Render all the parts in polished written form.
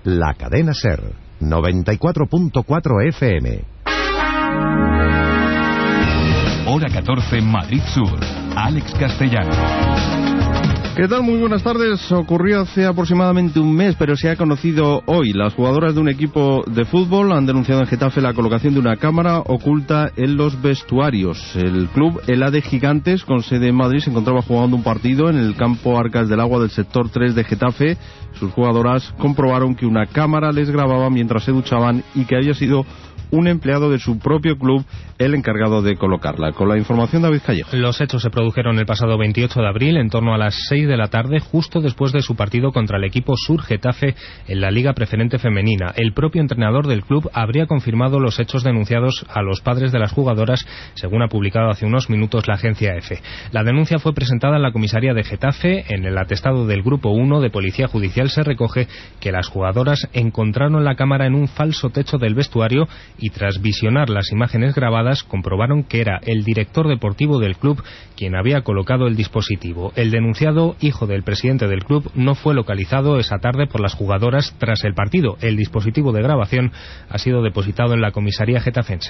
La cadena SER, 94.4 FM. Hora 14, Madrid Sur. Alex Castellano. ¿Qué tal? Muy buenas tardes. Ocurrió hace aproximadamente un mes, pero se ha conocido hoy. Las jugadoras de un equipo de fútbol han denunciado en Getafe la colocación de una cámara oculta en los vestuarios. El club El AD Gigantes, con sede en Madrid, se encontraba jugando un partido en el campo Arcas del Agua del sector 3 de Getafe. Sus jugadoras comprobaron que una cámara les grababa mientras se duchaban y que había sido un empleado de su propio club el encargado de colocarla. Con la información de David Callejo. Los hechos se produjeron el pasado 28 de abril en torno a las 6 de la tarde, justo después de su partido contra el equipo Sur Getafe en la Liga Preferente Femenina. El propio entrenador del club habría confirmado los hechos denunciados a los padres de las jugadoras, según ha publicado hace unos minutos la agencia EFE. La denuncia fue presentada en la comisaría de Getafe. En el atestado del Grupo 1 de Policía Judicial se recoge que las jugadoras encontraron la cámara en un falso techo del vestuario y tras visionar las imágenes grabadas comprobaron que era el director deportivo del club quien había colocado el dispositivo. El denunciado, hijo del presidente del club, no fue localizado esa tarde por las jugadoras tras el partido. El dispositivo de grabación ha sido depositado en la comisaría getafense.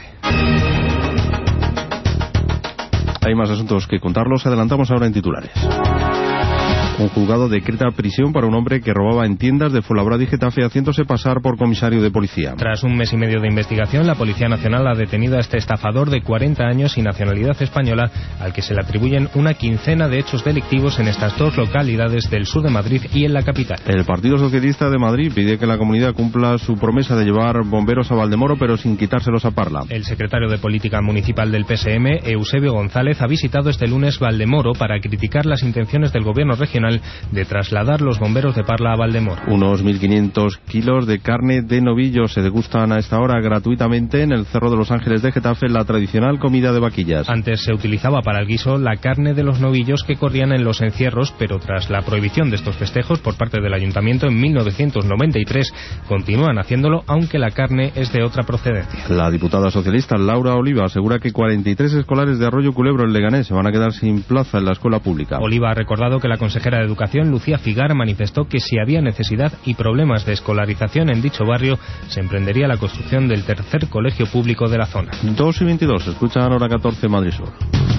Hay más asuntos que contarlos. Adelantamos ahora en titulares. Un juzgado decreta prisión para un hombre que robaba en tiendas de Fuenlabrada y Getafe haciéndose pasar por comisario de policía. Tras un mes y medio de investigación, la Policía Nacional ha detenido a este estafador de 40 años y nacionalidad española, al que se le atribuyen una quincena de hechos delictivos en estas dos localidades del sur de Madrid y en la capital. El Partido Socialista de Madrid pide que la comunidad cumpla su promesa de llevar bomberos a Valdemoro, pero sin quitárselos a Parla. El secretario de Política Municipal del PSM, Eusebio González, ha visitado este lunes Valdemoro para criticar las intenciones del gobierno regional de trasladar los bomberos de Parla a Valdemoro. Unos 1.500 kilos de carne de novillo se degustan a esta hora gratuitamente en el Cerro de los Ángeles de Getafe, la tradicional comida de vaquillas. Antes se utilizaba para el guiso la carne de los novillos que corrían en los encierros, pero tras la prohibición de estos festejos por parte del Ayuntamiento en 1993, continúan haciéndolo, aunque la carne es de otra procedencia. La diputada socialista Laura Oliva asegura que 43 escolares de Arroyo Culebro en Leganés se van a quedar sin plaza en la escuela pública. Oliva ha recordado que la consejera de Educación, Lucía Figar, manifestó que si había necesidad y problemas de escolarización en dicho barrio, se emprendería la construcción del tercer colegio público de la zona. 2:22, escuchan Hora 14, Madrid Sur.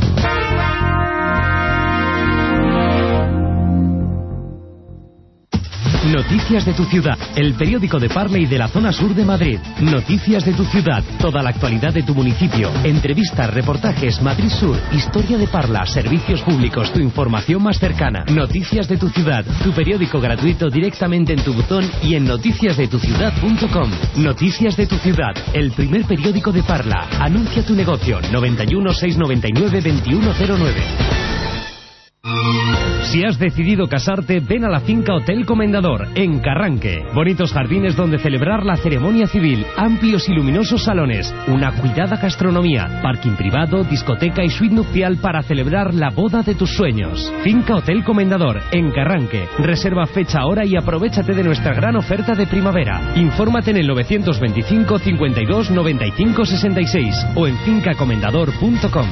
Noticias de tu ciudad, el periódico de Parla y de la zona sur de Madrid. Noticias de tu ciudad, toda la actualidad de tu municipio. Entrevistas, reportajes, Madrid Sur, historia de Parla, servicios públicos, tu información más cercana. Noticias de tu ciudad, tu periódico gratuito directamente en tu buzón y en noticiasdetuciudad.com. Noticias de tu ciudad, el primer periódico de Parla. Anuncia tu negocio, 91 699 2109. Si has decidido casarte, ven a la finca Hotel Comendador, en Carranque. Bonitos jardines donde celebrar la ceremonia civil, amplios y luminosos salones, una cuidada gastronomía, parking privado, discoteca y suite nupcial para celebrar la boda de tus sueños. Finca Hotel Comendador, en Carranque. Reserva fecha, hora y aprovéchate de nuestra gran oferta de primavera. Infórmate en el 925 52 95 66 o en fincacomendador.com.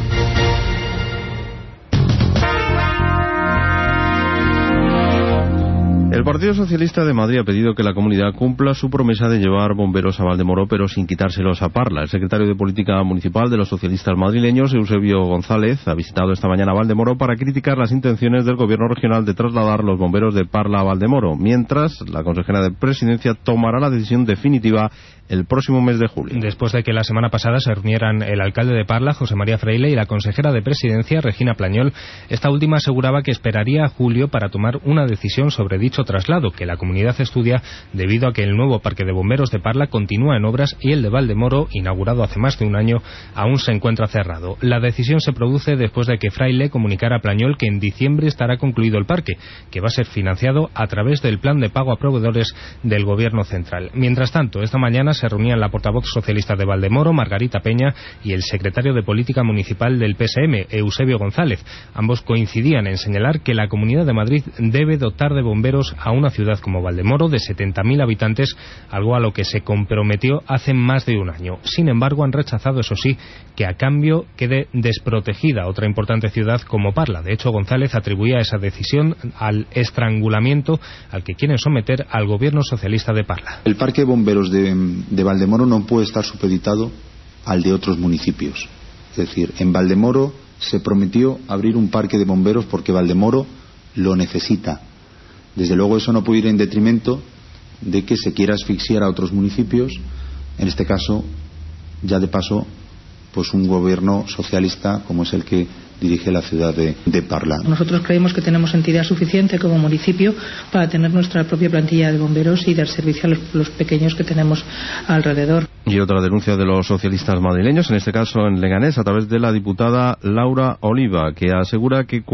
El Partido Socialista de Madrid ha pedido que la comunidad cumpla su promesa de llevar bomberos a Valdemoro, pero sin quitárselos a Parla. El secretario de Política Municipal de los socialistas madrileños, Eusebio González, ha visitado esta mañana Valdemoro para criticar las intenciones del gobierno regional de trasladar los bomberos de Parla a Valdemoro, mientras la consejera de Presidencia tomará la decisión definitiva el próximo mes de julio. Después de que la semana pasada se reunieran el alcalde de Parla, José María Freile, y la consejera de Presidencia, Regina Plañol, esta última aseguraba que esperaría a julio para tomar una decisión sobre dicho traslado, que la comunidad estudia debido a que el nuevo parque de bomberos de Parla continúa en obras y el de Valdemoro, inaugurado hace más de un año, aún se encuentra cerrado. La decisión se produce después de que Fraile comunicara a Plañol que en diciembre estará concluido el parque, que va a ser financiado a través del plan de pago a proveedores del gobierno central. Mientras tanto, esta mañana se reunían la portavoz socialista de Valdemoro, Margarita Peña, y el secretario de Política Municipal del PSM, Eusebio González. Ambos coincidían en señalar que la Comunidad de Madrid debe dotar de bomberos a una ciudad como Valdemoro de 70.000 habitantes, algo a lo que se comprometió hace más de un año. Sin embargo, han rechazado, eso sí, que a cambio quede desprotegida otra importante ciudad como Parla. De hecho, González atribuía esa decisión al estrangulamiento al que quieren someter al gobierno socialista de Parla. El parque de bomberos de Valdemoro no puede estar supeditado al de otros municipios. Es decir, en Valdemoro se prometió abrir un parque de bomberos porque Valdemoro lo necesita. Desde luego eso no puede ir en detrimento de que se quiera asfixiar a otros municipios, en este caso, ya de paso, pues un gobierno socialista como es el que dirige la ciudad de Parla. Nosotros creemos que tenemos entidad suficiente como municipio para tener nuestra propia plantilla de bomberos y dar servicio a los pequeños que tenemos alrededor. Y otra denuncia de los socialistas madrileños, en este caso en Leganés, a través de la diputada Laura Oliva, que asegura que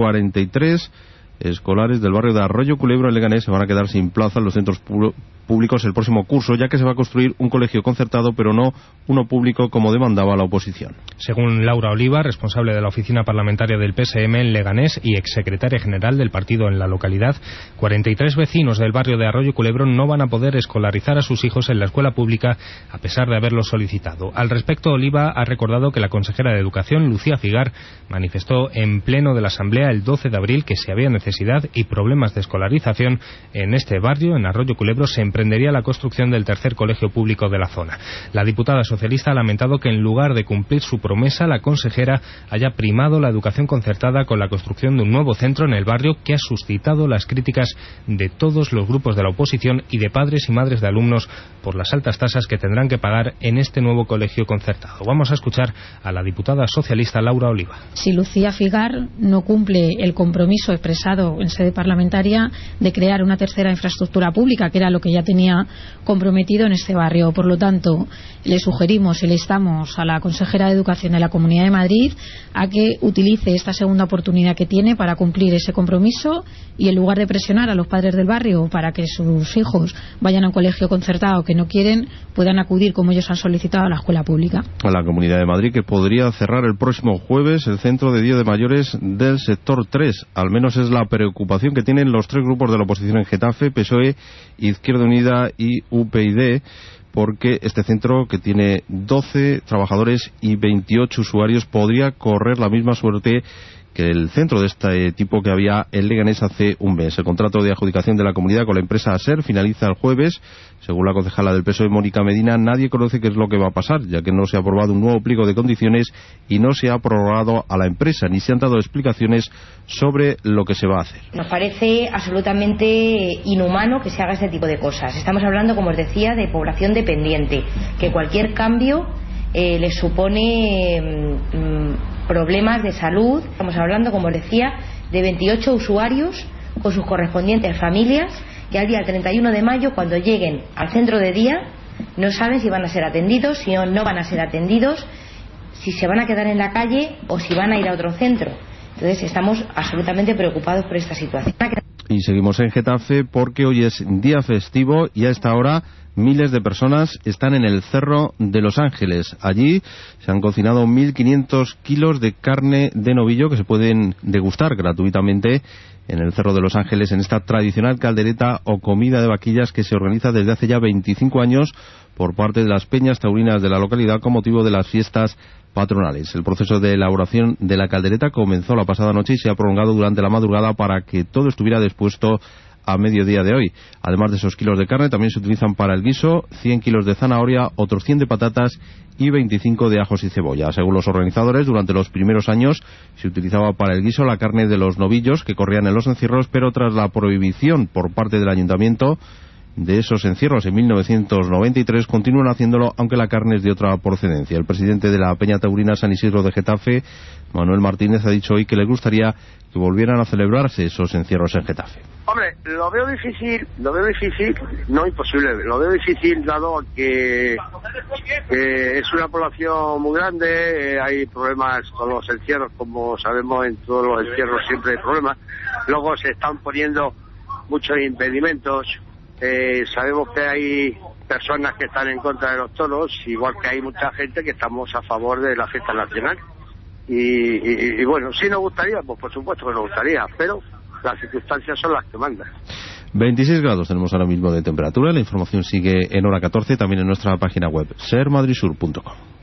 43 escolares del barrio de Arroyo Culebro en Leganés se van a quedar sin plaza en los centros públicos el próximo curso, ya que se va a construir un colegio concertado, pero no uno público como demandaba la oposición. Según Laura Oliva, responsable de la oficina parlamentaria del PSM en Leganés y exsecretaria general del partido en la localidad, 43 vecinos del barrio de Arroyo Culebro no van a poder escolarizar a sus hijos en la escuela pública a pesar de haberlo solicitado. Al respecto, Oliva ha recordado que la consejera de Educación, Lucía Figar, manifestó en pleno de la Asamblea el 12 de abril que si había necesidad y problemas de escolarización en este barrio, en Arroyo Culebro, se emprendería la construcción del tercer colegio público de la zona. La diputada socialista ha lamentado que en lugar de cumplir su promesa, la consejera haya primado la educación concertada con la construcción de un nuevo centro en el barrio que ha suscitado las críticas de todos los grupos de la oposición y de padres y madres de alumnos por las altas tasas que tendrán que pagar en este nuevo colegio concertado. Vamos a escuchar a la diputada socialista Laura Oliva. Si Lucía Figar no cumple el compromiso expresado en sede parlamentaria de crear una tercera infraestructura pública, que era lo que ya tenía comprometido en este barrio. Por lo tanto, le sugerimos y le instamos a la consejera de Educación de la Comunidad de Madrid a que utilice esta segunda oportunidad que tiene para cumplir ese compromiso y, en lugar de presionar a los padres del barrio para que sus hijos vayan a un colegio concertado que no quieren, puedan acudir, como ellos han solicitado, a la escuela pública. A la Comunidad de Madrid, que podría cerrar el próximo jueves el centro de día de mayores del sector 3. Al menos es la preocupación que tienen los tres grupos de la oposición en Getafe, PSOE, Izquierda Unida y UPyD, porque este centro, que tiene 12 trabajadores y 28 usuarios, podría correr la misma suerte que el centro de este tipo que había en Leganés hace un mes. El contrato de adjudicación de la comunidad con la empresa ASER finaliza el jueves. Según la concejala del PSOE, Mónica Medina, nadie conoce qué es lo que va a pasar, ya que no se ha aprobado un nuevo pliego de condiciones y no se ha prorrogado a la empresa, ni se han dado explicaciones sobre lo que se va a hacer. Nos parece absolutamente inhumano que se haga este tipo de cosas. Estamos hablando, como os decía, de población dependiente, que cualquier cambio les supone problemas de salud. Estamos hablando, como os decía, de 28 usuarios con sus correspondientes familias, que al día 31 de mayo, cuando lleguen al centro de día, no saben si van a ser atendidos, si no van a ser atendidos, si se van a quedar en la calle o si van a ir a otro centro. Entonces estamos absolutamente preocupados por esta situación. Y seguimos en Getafe porque hoy es día festivo y a esta hora miles de personas están en el Cerro de Los Ángeles. Allí se han cocinado 1.500 kilos de carne de novillo que se pueden degustar gratuitamente en el Cerro de Los Ángeles, en esta tradicional caldereta o comida de vaquillas que se organiza desde hace ya 25 años por parte de las peñas taurinas de la localidad con motivo de las fiestas patronales. El proceso de elaboración de la caldereta comenzó la pasada noche y se ha prolongado durante la madrugada para que todo estuviera dispuesto a mediodía de hoy. Además de esos kilos de carne, también se utilizan para el guiso 100 kilos de zanahoria, otros 100 de patatas y 25 de ajos y cebolla. Según los organizadores, durante los primeros años se utilizaba para el guiso la carne de los novillos que corrían en los encierros, pero tras la prohibición por parte del ayuntamiento de esos encierros en 1993 continúan haciéndolo, aunque la carne es de otra procedencia. El presidente de la Peña Taurina San Isidro de Getafe, Manuel Martínez, ha dicho hoy que le gustaría que volvieran a celebrarse esos encierros en Getafe. Hombre, lo veo difícil, no imposible, lo veo difícil dado que es una población muy grande, hay problemas con los encierros, como sabemos en todos los encierros siempre hay problemas, luego se están poniendo muchos impedimentos Sabemos que hay personas que están en contra de los toros, igual que hay mucha gente que estamos a favor de la fiesta nacional. Y bueno, sí nos gustaría, pues por supuesto que nos gustaría, pero las circunstancias son las que mandan. 26 grados tenemos ahora mismo de temperatura. La información sigue en hora 14, también en nuestra página web sermadridsur.com.